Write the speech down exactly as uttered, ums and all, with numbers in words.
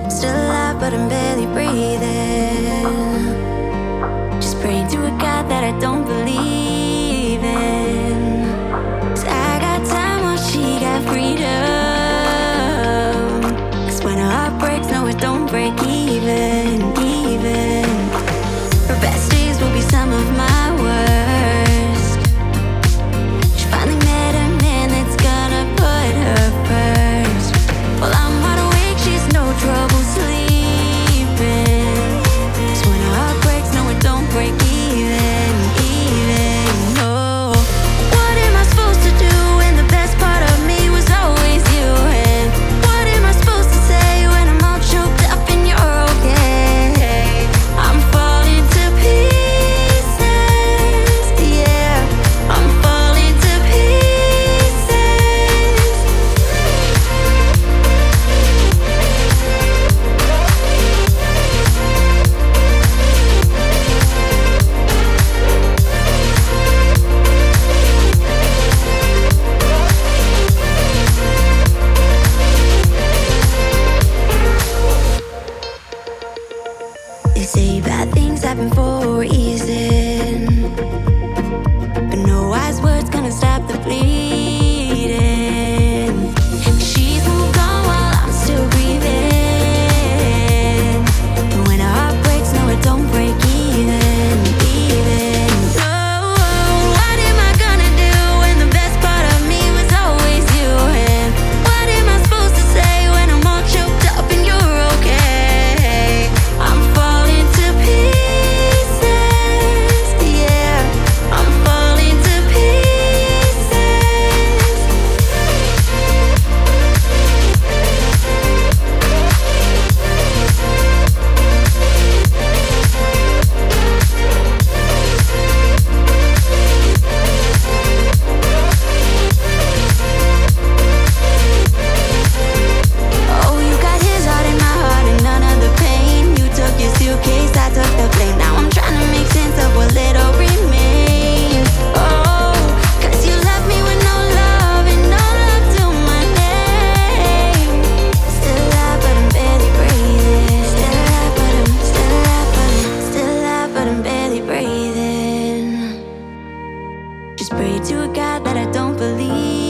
Still alive, but I'm barely breathing. Just praying to a God that I don't believe in. 'Cause I got time while she got freedom. 'Cause when her heart breaks, no, it don't break even, even. Her best days will be some of my worst. She finally met a man that's gonna put her first. While I'm wide awake, she's no trouble sleeping. 'Cause when her heart breaks, no, it don't break even, even. No. What am I supposed to do when the best part of me was always you? And what am I supposed to say when I'm all choked up and you're okay? I'm falling to pieces, yeah. I'm falling to pieces. They say bad things happen for a reason, but no wise words gonna stop the bleeding. She's moved on while I'm still breathing. And when her heart breaks, no, it don't break even, even. No, what am I gonna do when the best part of me was always you? And what am I supposed to say when I'm all choked up and you're okay? I'm falling to pieces, yeah. I'm falling to pieces. Oh, you got his heart in my heart and none of the pain. You took your suitcase, I took the blame. Now I'm trying to make sense of what little remains. Oh, 'cause you left me with no love and no love to my name. Still alive, but I'm barely breathing. Still alive, but I'm, still alive, but I'm, still alive, but I'm barely breathing. Just pray to a God that I don't believe